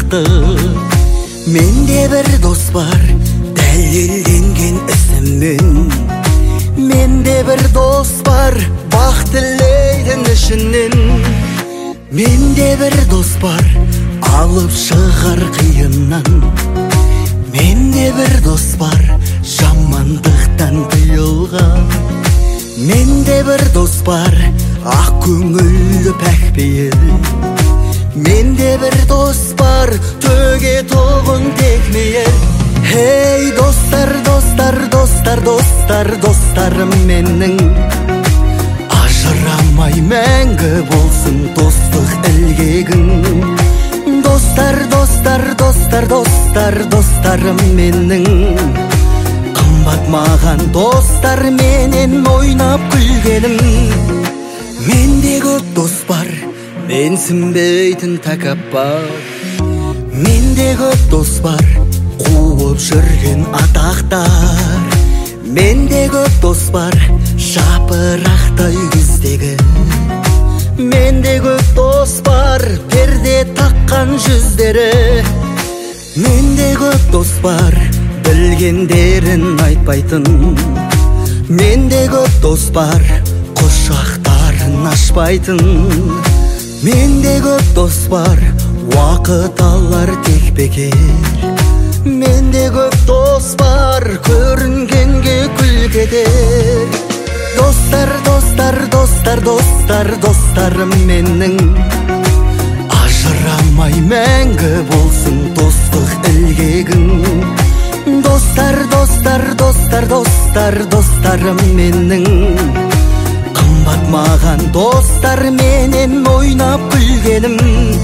шықты. Менде бір дос бар, дәлелденген ісіммен. Менде бір дос бар, бақ тілейтін ішінен. Менде бір дос бар, алып шығар қиыннан. Менде бір дос бар, жамандықтан тыйылған. Менде бір дос бар, ақ көңілді пәкпейіл. Менде бір дос бар, төге тоғын текмейіл. Хей достар, достар, достар, достар, достарым менің. Ажырамай мәңгі болсын достық ілгегің. Достар, достар, достар, достар, достарым менің. Қымбат маған достар менен ойнап күлгенің. Менде көп дос бар, менсінбейтін тәкаппар. Менде көп дос бар, қуып жүрген атақтар. Менде көп дос бар, жапырақтай күздегі. Менде көп дос бар, перде таққан жүздері. Менде көп дос бар, білгендерін айтпайтын. Менде көп дос бар, құшақтарын ашпайтын. Менде көп дос бар, уақыт алар тек бекер. Менде көп дос бар, көрінгенге күл кетер. Достар, достар, достар, достар, достарым менің. Ажырамай мәңгі болсын достық ілгегің. Достар, достар, достар, достар, достарым менің. Қымбат маған достар менен ойнап күлгенім.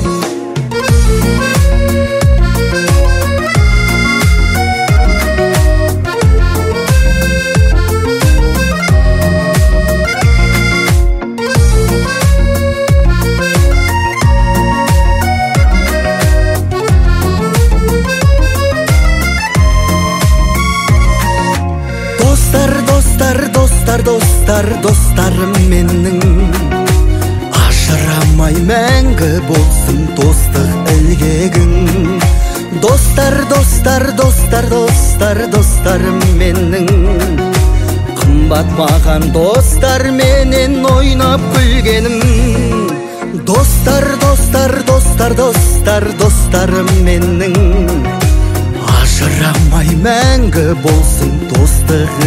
Достар, достар, достарым менің. Ажырамай мәңгі болсын достық ілгегің. Достар, достар, достар, достар, достарым менің. Қымбат маған достар менен ойнап күлгенім. Достар, достар, достар, достар, достарым менің. Ажырамай мәңгі болсын достық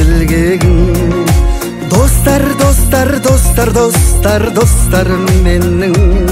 ілгегің. Достар, достар, достар, достар, достарым менің.